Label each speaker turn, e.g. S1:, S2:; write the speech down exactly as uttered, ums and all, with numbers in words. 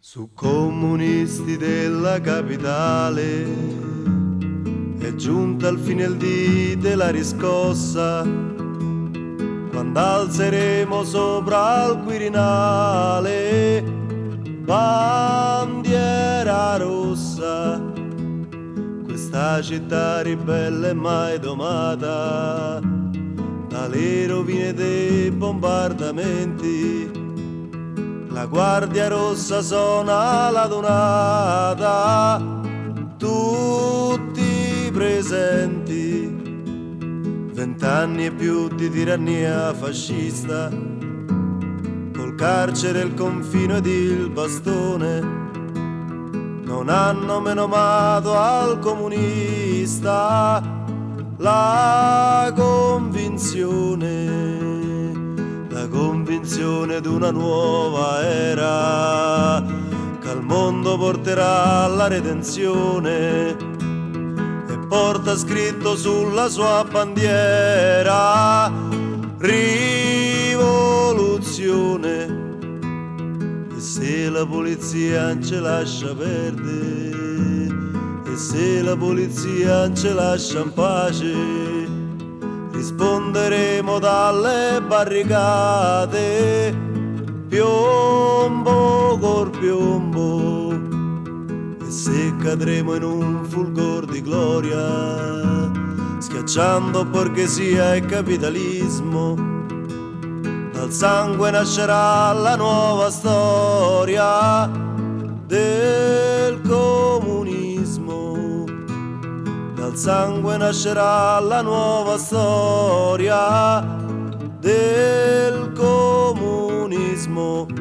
S1: Su comunisti della capitale è giunta al fine il dì della riscossa, quando alzeremo sopra il Quirinale bandiera rossa. Questa città ribelle mai domata dalle rovine dei bombardamenti. La guardia rossa suona la donata, tutti presenti. Vent'anni e più di tirannia fascista, col carcere, il confino ed il bastone, non hanno menomato al comunista la convinzione. La convinzione d'una nuova era che al mondo porterà alla redenzione e porta scritto sulla sua bandiera rivoluzione. E se la polizia non ci lascia perdere, e se la polizia non ci lascia in pace, risponderemo dalle barricate, piombo col piombo. E se cadremo in un fulgor di gloria, schiacciando borghesia e capitalismo, dal sangue nascerà la nuova storia del comunismo. Dal sangue nascerà la nuova storia del comunismo.